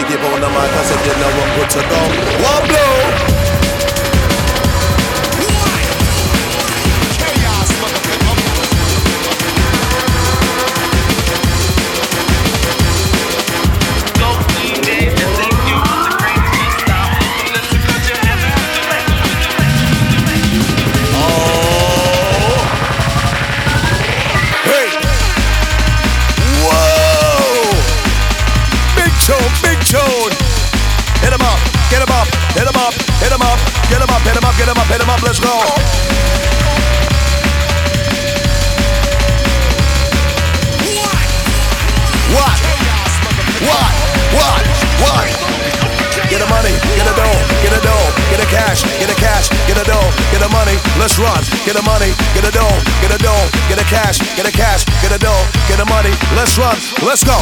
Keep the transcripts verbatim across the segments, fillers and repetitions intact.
Biggie on the mic, I said you know I'm good to go. One blow. Hit him up, get him up, hit him up, let's go. What? What? What? What? Get the money, get the dough, get the dough, get the cash, get the cash, get the dough, get the money, let's run. Get the money, get the dough, get the dough, get the cash, get the cash, get the dough, get the money, let's run, let's go.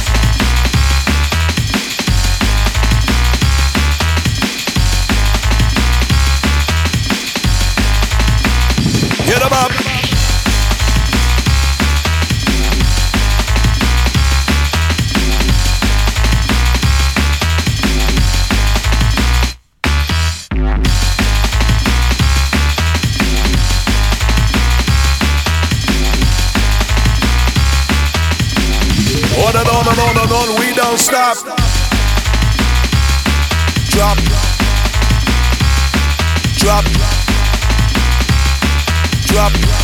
Get them up. On and on and on and on, we don't stop. Drop. Drop. Drop.